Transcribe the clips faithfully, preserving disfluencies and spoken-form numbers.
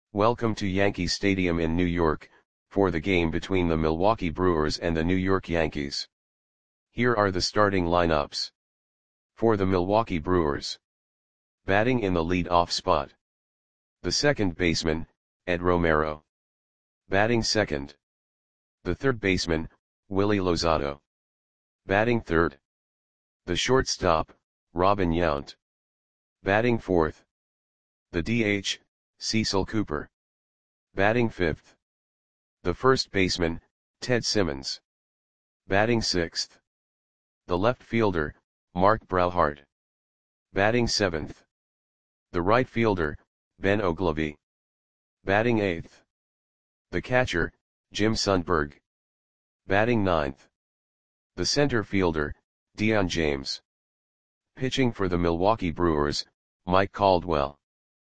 Welcome to Yankee Stadium in New York, for the game between the Milwaukee Brewers and the New York Yankees. Here are the starting lineups. For the Milwaukee Brewers. Batting in the lead-off spot. The second baseman, Ed Romero. Batting second. The third baseman, Willie Lozado. Batting third. The shortstop, Robin Yount. Batting fourth. The D H, Cecil Cooper. Batting fifth. The first baseman, Ted Simmons. Batting sixth. The left fielder, Mark Brauhart. Batting seventh. The right fielder, Ben Oglivie. Batting eighth. The catcher, Jim Sundberg. Batting ninth. The center fielder, Dion James. Pitching for the Milwaukee Brewers, Mike Caldwell.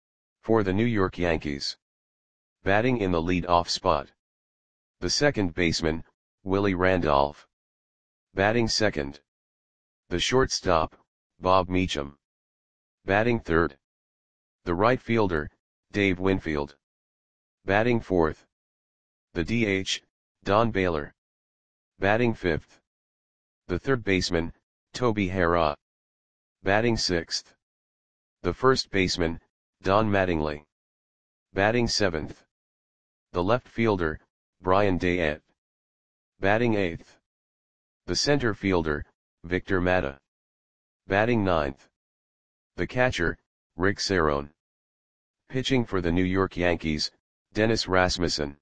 For the New York Yankees. Batting in the lead-off spot. The second baseman, Willie Randolph. Batting second. The shortstop, Bob Meacham. Batting third. The right fielder, Dave Winfield. Batting fourth. The D H, Don Baylor. Batting fifth. The third baseman, Toby Harrah. Batting sixth. The first baseman, Don Mattingly. Batting seventh. The left fielder, Brian Dayette. Batting eighth. The center fielder, Victor Mata. Batting ninth. The catcher, Rick Cerone. Pitching for the New York Yankees, Dennis Rasmussen.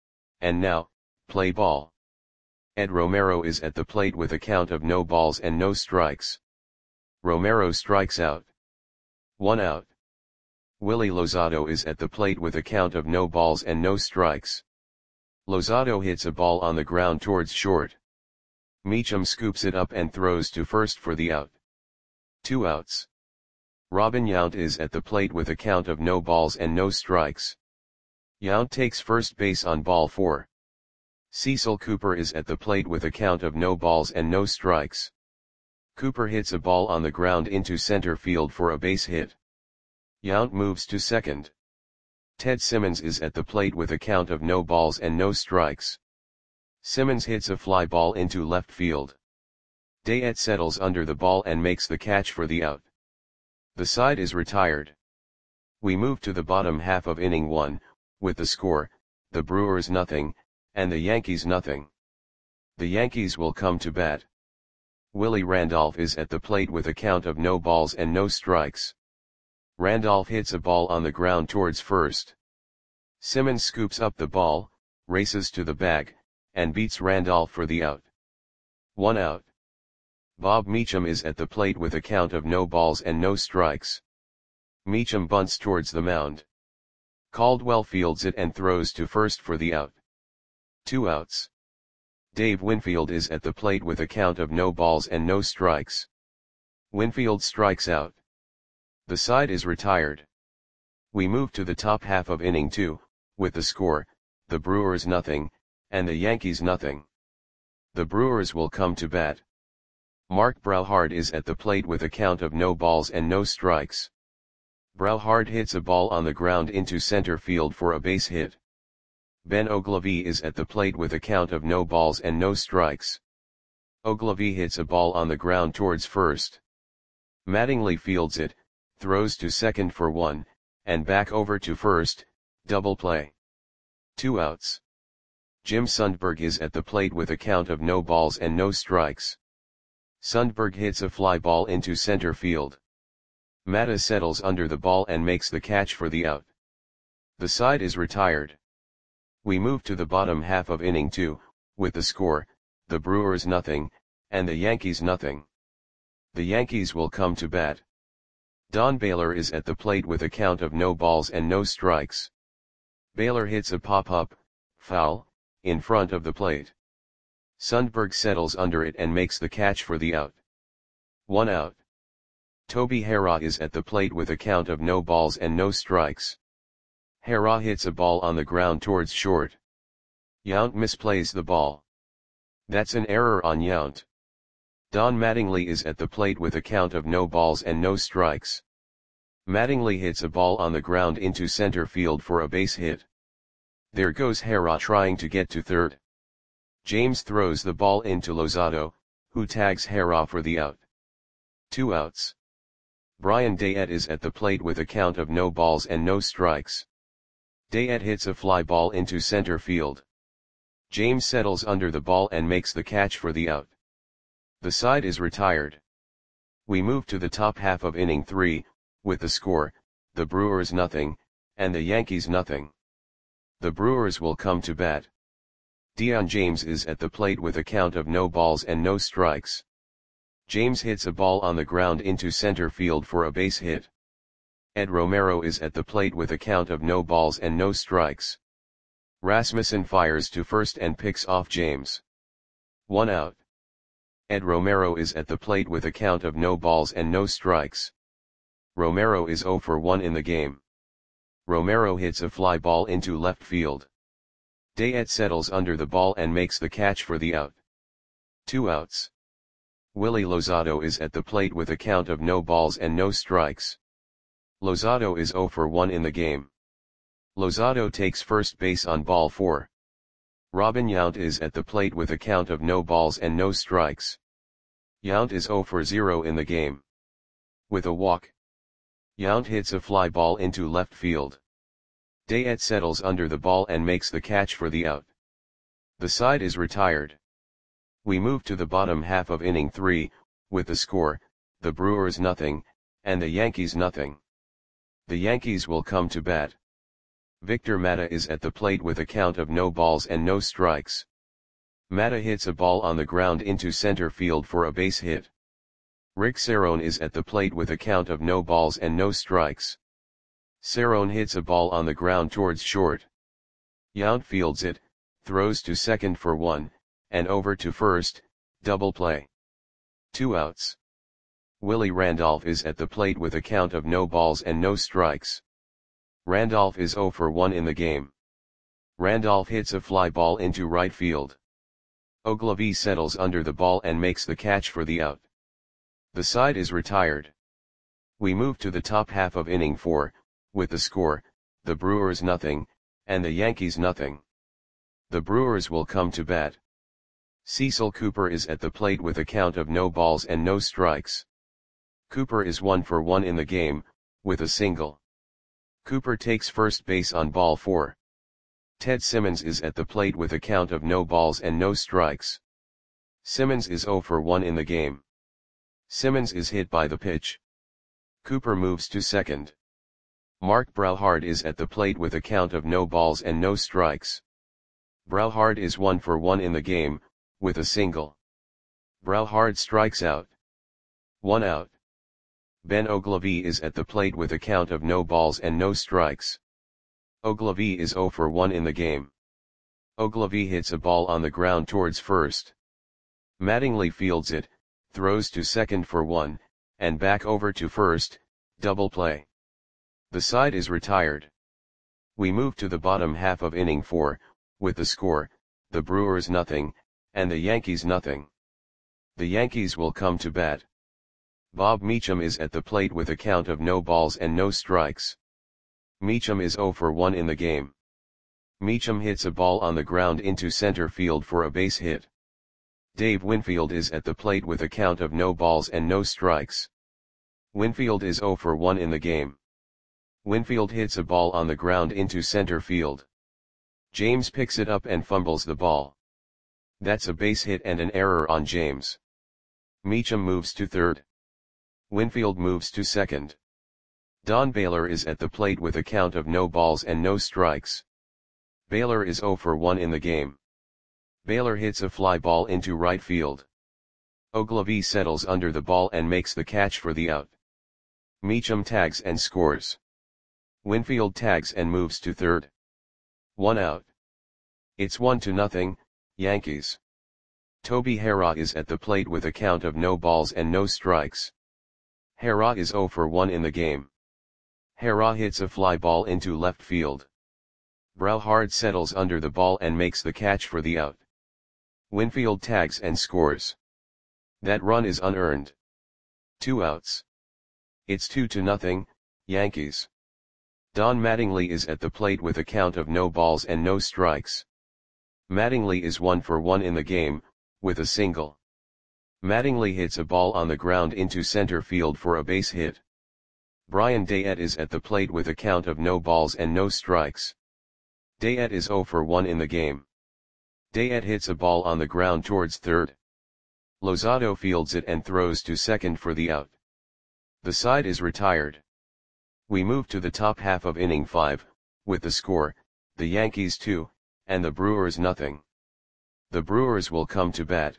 And now, play ball. Ed Romero is at the plate with a count of no balls and no strikes. Romero strikes out. One out. Willie Lozado is at the plate with a count of no balls and no strikes. Lozado hits a ball on the ground towards short. Meacham scoops it up and throws to first for the out. Two outs. Robin Yount is at the plate with a count of no balls and no strikes. Yount takes first base on ball four. Cecil Cooper is at the plate with a count of no balls and no strikes. Cooper hits a ball on the ground into center field for a base hit. Yount moves to second. Ted Simmons is at the plate with a count of no balls and no strikes. Simmons hits a fly ball into left field. Dayette settles under the ball and makes the catch for the out. The side is retired. We move to the bottom half of inning one, with the score, the Brewers nothing, and the Yankees nothing. The Yankees will come to bat. Willie Randolph is at the plate with a count of no balls and no strikes. Randolph hits a ball on the ground towards first. Simmons scoops up the ball, races to the bag, and beats Randolph for the out. One out. Bob Meacham is at the plate with a count of no balls and no strikes. Meacham bunts towards the mound. Caldwell fields it and throws to first for the out. Two outs. Dave Winfield is at the plate with a count of no balls and no strikes. Winfield strikes out. The side is retired. We move to the top half of inning two, with the score, the Brewers nothing, and the Yankees nothing. The Brewers will come to bat. Mark Brauhart is at the plate with a count of no balls and no strikes. Brauhart hits a ball on the ground into center field for a base hit. Ben Oglivie is at the plate with a count of no balls and no strikes. Oglivie hits a ball on the ground towards first. Mattingly fields it, throws to second for one, and back over to first, double play. Two outs. Jim Sundberg is at the plate with a count of no balls and no strikes. Sundberg hits a fly ball into center field. Mata settles under the ball and makes the catch for the out. The side is retired. We move to the bottom half of inning two, with the score, the Brewers nothing, and the Yankees nothing. The Yankees will come to bat. Don Baylor is at the plate with a count of no balls and no strikes. Baylor hits a pop-up, foul, in front of the plate. Sundberg settles under it and makes the catch for the out. One out. Toby Harrah is at the plate with a count of no balls and no strikes. Harrah hits a ball on the ground towards short. Yount misplays the ball. That's an error on Yount. Don Mattingly is at the plate with a count of no balls and no strikes. Mattingly hits a ball on the ground into center field for a base hit. There goes Hera trying to get to third. James throws the ball into Lozado, who tags Hera for the out. Two outs. Brian Dayette is at the plate with a count of no balls and no strikes. Dayette hits a fly ball into center field. James settles under the ball and makes the catch for the out. The side is retired. We move to the top half of inning three, with the score, the Brewers nothing, and the Yankees nothing. The Brewers will come to bat. Dion James is at the plate with a count of no balls and no strikes. James hits a ball on the ground into center field for a base hit. Ed Romero is at the plate with a count of no balls and no strikes. Rasmussen fires to first and picks off James. One out. Ed Romero is at the plate with a count of no balls and no strikes. Romero is oh for one in the game. Romero hits a fly ball into left field. Dayette settles under the ball and makes the catch for the out. Two outs. Willie Lozado is at the plate with a count of no balls and no strikes. Lozado is oh for one in the game. Lozado takes first base on ball four. Robin Yount is at the plate with a count of no balls and no strikes. Yount is oh for zero in the game. With a walk, Yount hits a fly ball into left field. Dayette settles under the ball and makes the catch for the out. The side is retired. We move to the bottom half of inning three, with the score, the Brewers nothing, and the Yankees nothing. The Yankees will come to bat. Victor Mata is at the plate with a count of no balls and no strikes. Mata hits a ball on the ground into center field for a base hit. Rick Cerrone is at the plate with a count of no balls and no strikes. Cerrone hits a ball on the ground towards short. Yount fields it, throws to second for one, and over to first, double play. Two outs. Willie Randolph is at the plate with a count of no balls and no strikes. Randolph is oh for one in the game. Randolph hits a fly ball into right field. Ogilvie settles under the ball and makes the catch for the out. The side is retired. We move to the top half of inning four, with the score, the Brewers nothing, and the Yankees nothing. The Brewers will come to bat. Cecil Cooper is at the plate with a count of no balls and no strikes. Cooper is one for one in the game, with a single. Cooper takes first base on ball four. Ted Simmons is at the plate with a count of no balls and no strikes. Simmons is oh for one in the game. Simmons is hit by the pitch. Cooper moves to second. Mark Brauhard is at the plate with a count of no balls and no strikes. Brauhard is one for one in the game, with a single. Brauhard strikes out. One out. Ben Ogilvie is at the plate with a count of no balls and no strikes. Ogilvie is oh for one in the game. Ogilvie hits a ball on the ground towards first. Mattingly fields it, throws to second for one, and back over to first, double play. The side is retired. We move to the bottom half of inning four, with the score, the Brewers nothing, and the Yankees nothing. The Yankees will come to bat. Bob Meacham is at the plate with a count of no balls and no strikes. Meacham is oh for one in the game. Meacham hits a ball on the ground into center field for a base hit. Dave Winfield is at the plate with a count of no balls and no strikes. Winfield is oh for one in the game. Winfield hits a ball on the ground into center field. James picks it up and fumbles the ball. That's a base hit and an error on James. Meacham moves to third. Winfield moves to second. Don Baylor is at the plate with a count of no balls and no strikes. Baylor is oh for one in the game. Baylor hits a fly ball into right field. Ogilvie settles under the ball and makes the catch for the out. Meacham tags and scores. Winfield tags and moves to third. One out. It's one to nothing, Yankees. Toby Hera is at the plate with a count of no balls and no strikes. Hera is oh for one in the game. Hera hits a fly ball into left field. Brauhard settles under the ball and makes the catch for the out. Winfield tags and scores. That run is unearned. Two outs. It's two to nothing, Yankees. Don Mattingly is at the plate with a count of no balls and no strikes. Mattingly is one for one in the game, with a single. Mattingly hits a ball on the ground into center field for a base hit. Brian Dayette is at the plate with a count of no balls and no strikes. Dayette is zero for one in the game. Dayette hits a ball on the ground towards third. Lozado fields it and throws to second for the out. The side is retired. We move to the top half of inning five, with the score, the Yankees two, and the Brewers nothing. The Brewers will come to bat.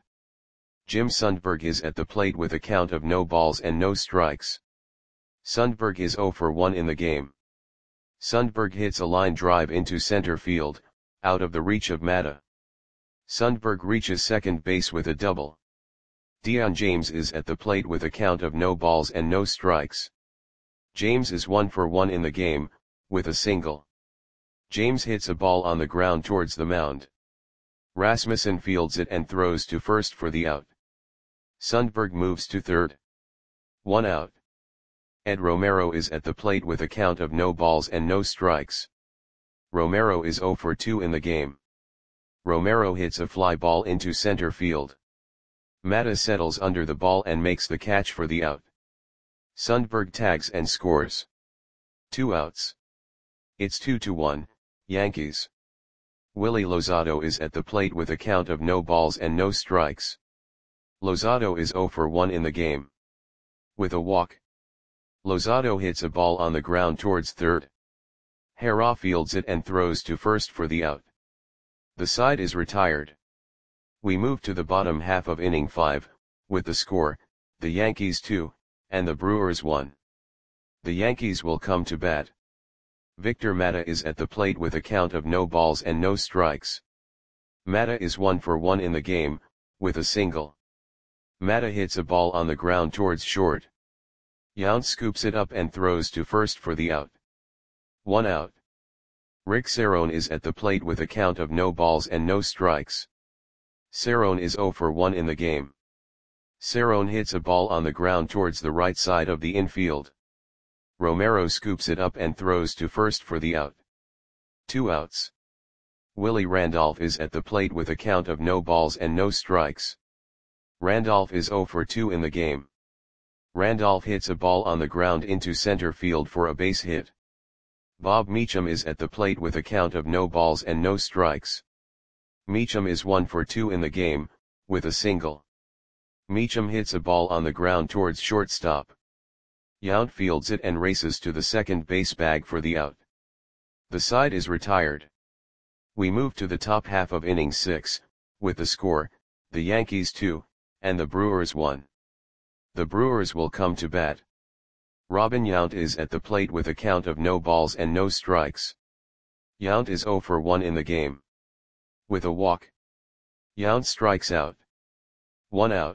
Jim Sundberg is at the plate with a count of no balls and no strikes. Sundberg is zero for one in the game. Sundberg hits a line drive into center field, out of the reach of Matta. Sundberg reaches second base with a double. Dion James is at the plate with a count of no balls and no strikes. James is one for one in the game, with a single. James hits a ball on the ground towards the mound. Rasmussen fields it and throws to first for the out. Sundberg moves to third. One out. Ed Romero is at the plate with a count of no balls and no strikes. Romero is zero for two in the game. Romero hits a fly ball into center field. Matta settles under the ball and makes the catch for the out. Sundberg tags and scores. Two outs. It's two to one, Yankees. Willie Lozado is at the plate with a count of no balls and no strikes. Lozado is zero for one in the game. With a walk. Lozado hits a ball on the ground towards third. Hara fields it and throws to first for the out. The side is retired. We move to the bottom half of inning five, with the score, the Yankees two, and the Brewers one. The Yankees will come to bat. Victor Matta is at the plate with a count of no balls and no strikes. Matta is one for one in the game, with a single. Matta hits a ball on the ground towards short. Yount scoops it up and throws to first for the out. One out. Rick Cerrone is at the plate with a count of no balls and no strikes. Cerrone is zero for one in the game. Cerrone hits a ball on the ground towards the right side of the infield. Romero scoops it up and throws to first for the out. Two outs. Willie Randolph is at the plate with a count of no balls and no strikes. Randolph is zero for two in the game. Randolph hits a ball on the ground into center field for a base hit. Bob Meacham is at the plate with a count of no balls and no strikes. Meacham is one for two in the game, with a single. Meacham hits a ball on the ground towards shortstop. Yount fields it and races to the second base bag for the out. The side is retired. We move to the top half of inning six, with the score, the Yankees two, and the Brewers one. The Brewers will come to bat. Robin Yount is at the plate with a count of no balls and no strikes. Yount is zero for one in the game. With a walk. Yount strikes out. One out.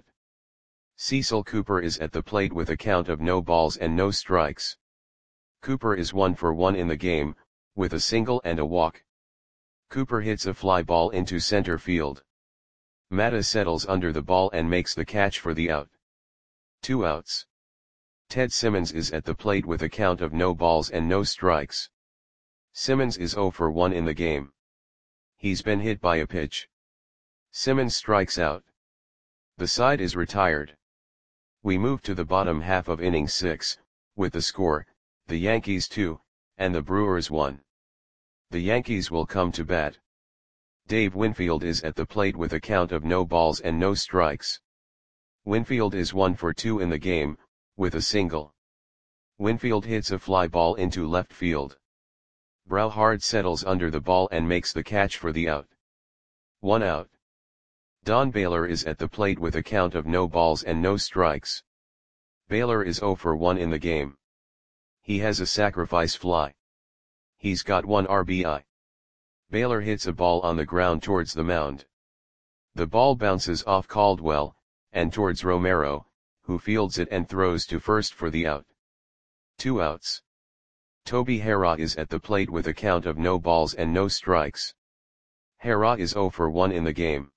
Cecil Cooper is at the plate with a count of no balls and no strikes. Cooper is one for one in the game, with a single and a walk. Cooper hits a fly ball into center field. Matta settles under the ball and makes the catch for the out. Two outs. Ted Simmons is at the plate with a count of no balls and no strikes. Simmons is zero for one in the game. He's been hit by a pitch. Simmons strikes out. The side is retired. We move to the bottom half of inning six, with the score, the Yankees two, and the Brewers one. The Yankees will come to bat. Dave Winfield is at the plate with a count of no balls and no strikes. Winfield is one for two in the game, with a single. Winfield hits a fly ball into left field. Browhard settles under the ball and makes the catch for the out. One out. Don Baylor is at the plate with a count of no balls and no strikes. Baylor is zero for one in the game. He has a sacrifice fly. He's got one R B I. Baylor hits a ball on the ground towards the mound. The ball bounces off Caldwell, and towards Romero, who fields it and throws to first for the out. Two outs. Toby Hara is at the plate with a count of no balls and no strikes. Hara is zero for one in the game.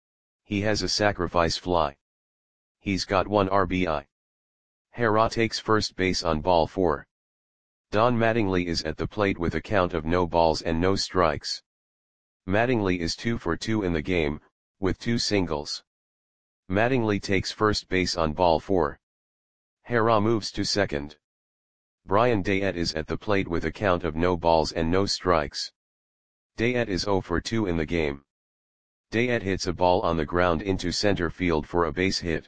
He has a sacrifice fly. He's got one R B I. Hara takes first base on ball four. Don Mattingly is at the plate with a count of no balls and no strikes. Mattingly is two for two in the game, with two singles. Mattingly takes first base on ball four. Hera moves to second. Brian Dayette is at the plate with a count of no balls and no strikes. Dayette is zero for two in the game. Dayette hits a ball on the ground into center field for a base hit.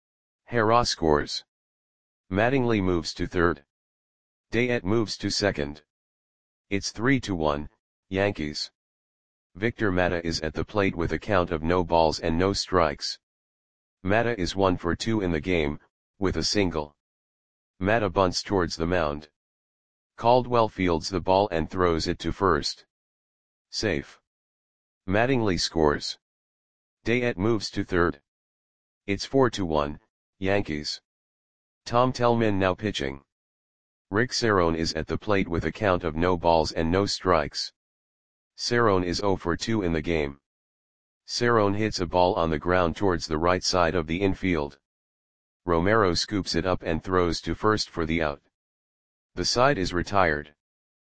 Hera scores. Mattingly moves to third. Dayette moves to second. It's three to one, Yankees. Victor Mata is at the plate with a count of no balls and no strikes. Mata is one for two in the game, with a single. Mata bunts towards the mound. Caldwell fields the ball and throws it to first. Safe. Mattingly scores. Dayette moves to third. It's four to one, Yankees. Tom Tellman now pitching. Rick Cerrone is at the plate with a count of no balls and no strikes. Cerrone is zero for two in the game. Cerrone hits a ball on the ground towards the right side of the infield. Romero scoops it up and throws to first for the out. The side is retired.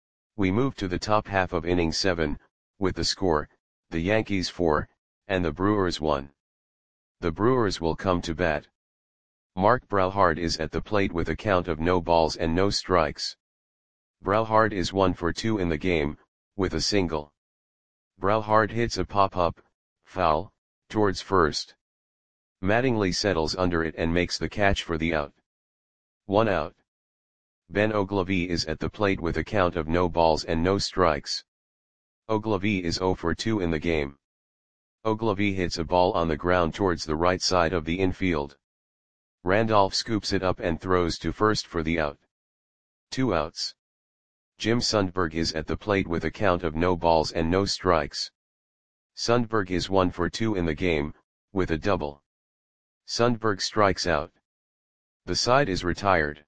We move to the top half of inning seven, with the score, the Yankees four, and the Brewers one. The Brewers will come to bat. Mark Brauhard is at the plate with a count of no balls and no strikes. Brauhard is one for two in the game, with a single. Brauhard hits a pop-up, foul, towards first. Mattingly settles under it and makes the catch for the out. One out. Ben Oglivie is at the plate with a count of no balls and no strikes. Oglivie is zero for two in the game. Oglivie hits a ball on the ground towards the right side of the infield. Randolph scoops it up and throws to first for the out. Two outs. Jim Sundberg is at the plate with a count of no balls and no strikes. Sundberg is one for two in the game, with a double. Sundberg strikes out. The side is retired.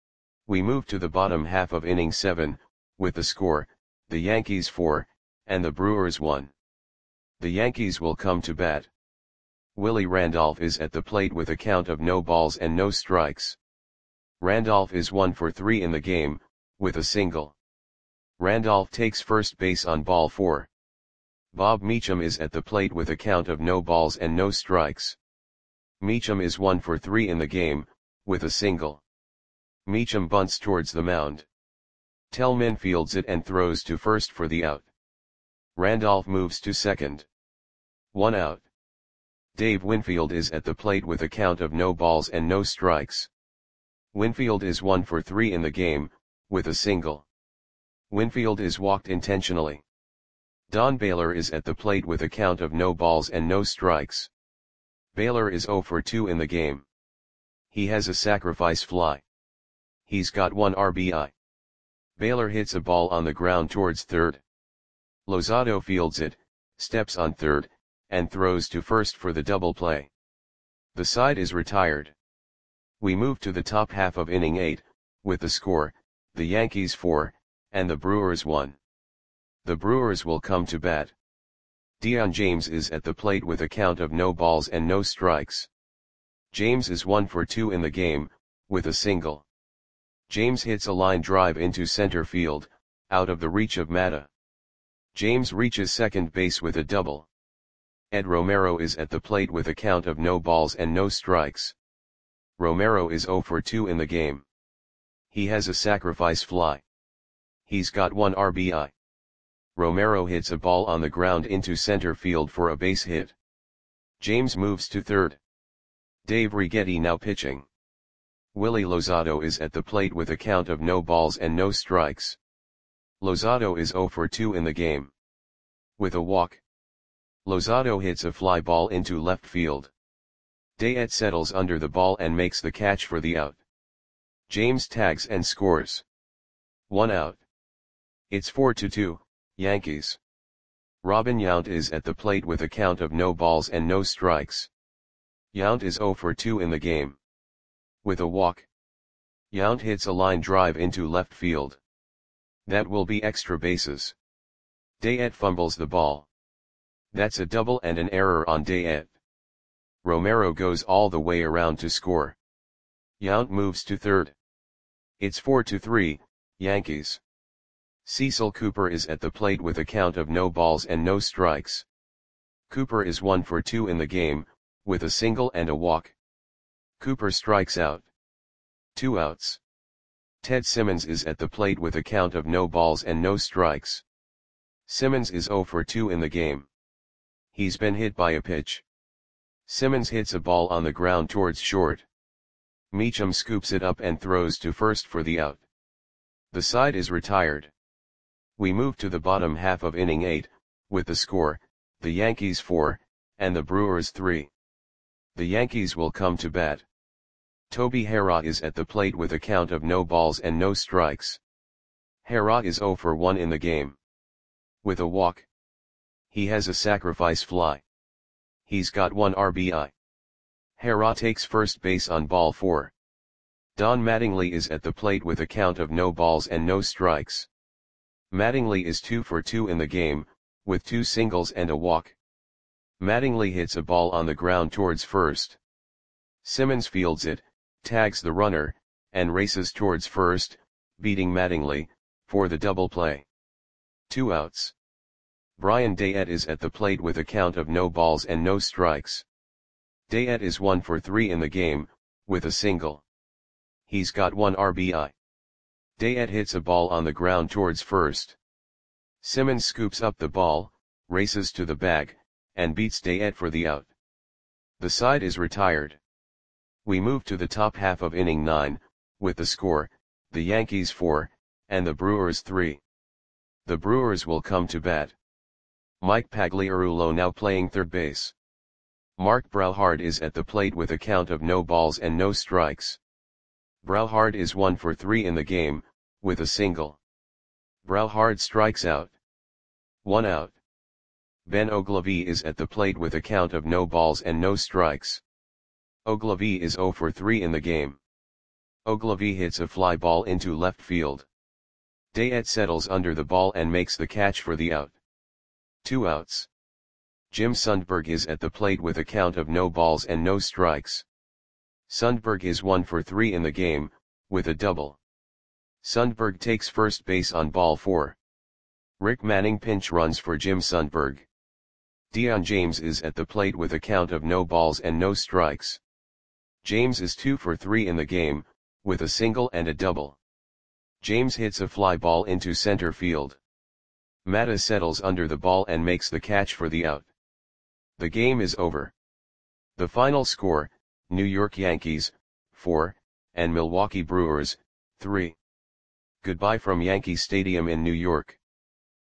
We move to the bottom half of inning seven, with the score, the Yankees four, and the Brewers one. The Yankees will come to bat. Willie Randolph is at the plate with a count of no balls and no strikes. Randolph is one for three in the game, with a single. Randolph takes first base on ball four. Bob Meacham is at the plate with a count of no balls and no strikes. Meacham is one for three in the game, with a single. Meacham bunts towards the mound. Tellman fields it and throws to first for the out. Randolph moves to second. One out. Dave Winfield is at the plate with a count of no balls and no strikes. Winfield is one for three in the game, with a single. Winfield is walked intentionally. Don Baylor is at the plate with a count of no balls and no strikes. Baylor is zero for two in the game. He has a sacrifice fly. He's got one R B I. Baylor hits a ball on the ground towards third. Lozado fields it, steps on third, and throws to first for the double play. The side is retired. We move to the top half of inning eight, with the score, the Yankees four, and the Brewers one. The Brewers will come to bat. Dion James is at the plate with a count of no balls and no strikes. James is one for two in the game, with a single. James hits a line drive into center field, out of the reach of Mata. James reaches second base with a double. Ed Romero is at the plate with a count of no balls and no strikes. Romero is zero for two in the game. He has a sacrifice fly. He's got one R B I. Romero hits a ball on the ground into center field for a base hit. James moves to third. Dave Righetti now pitching. Willie Lozado is at the plate with a count of no balls and no strikes. Lozado is zero for two in the game. With a walk. Lozado hits a fly ball into left field. Dayette settles under the ball and makes the catch for the out. James tags and scores. One out. It's four to two, Yankees. Robin Yount is at the plate with a count of no balls and no strikes. Yount is zero for two in the game. With a walk. Yount hits a line drive into left field. That will be extra bases. Dayette fumbles the ball. That's a double and an error on Dayette. Romero goes all the way around to score. Yount moves to third. It's four to three, Yankees. Cecil Cooper is at the plate with a count of no balls and no strikes. Cooper is one for two in the game, with a single and a walk. Cooper strikes out. Two outs. Ted Simmons is at the plate with a count of no balls and no strikes. Simmons is zero for two in the game. He's been hit by a pitch. Simmons hits a ball on the ground towards short. Meacham scoops it up and throws to first for the out. The side is retired. We move to the bottom half of inning eight, with the score, the Yankees four, and the Brewers three. The Yankees will come to bat. Toby Harrah is at the plate with a count of no balls and no strikes. Harrah is zero for one in the game. With a walk. He has a sacrifice fly. He's got one R B I. Harrah takes first base on ball four. Don Mattingly is at the plate with a count of no balls and no strikes. Mattingly is two for two in the game, with two singles and a walk. Mattingly hits a ball on the ground towards first. Simmons fields it, tags the runner, and races towards first, beating Mattingly, for the double play. Two outs. Brian Dayette is at the plate with a count of no balls and no strikes. Dayette is one for three in the game, with a single. He's got one R B I. Dayette hits a ball on the ground towards first. Simmons scoops up the ball, races to the bag, and beats Dayette for the out. The side is retired. We move to the top half of inning nine, with the score, the Yankees four, and the Brewers three. The Brewers will come to bat. Mike Pagliarulo now playing third base. Mark Brauhard is at the plate with a count of no balls and no strikes. Brauhard is one for three in the game, with a single. Brauhard strikes out. One out. Ben Ogilvie is at the plate with a count of no balls and no strikes. Ogilvie is zero for three in the game. Ogilvie hits a fly ball into left field. Dayette settles under the ball and makes the catch for the out. Two outs. Jim Sundberg is at the plate with a count of no balls and no strikes. Sundberg is one for three in the game, with a double. Sundberg takes first base on ball four. Rick Manning pinch runs for Jim Sundberg. Dion James is at the plate with a count of no balls and no strikes. James is two for three in the game, with a single and a double. James hits a fly ball into center field. Matta settles under the ball and makes the catch for the out. The game is over. The final score, New York Yankees, four, and Milwaukee Brewers, three. Goodbye from Yankee Stadium in New York.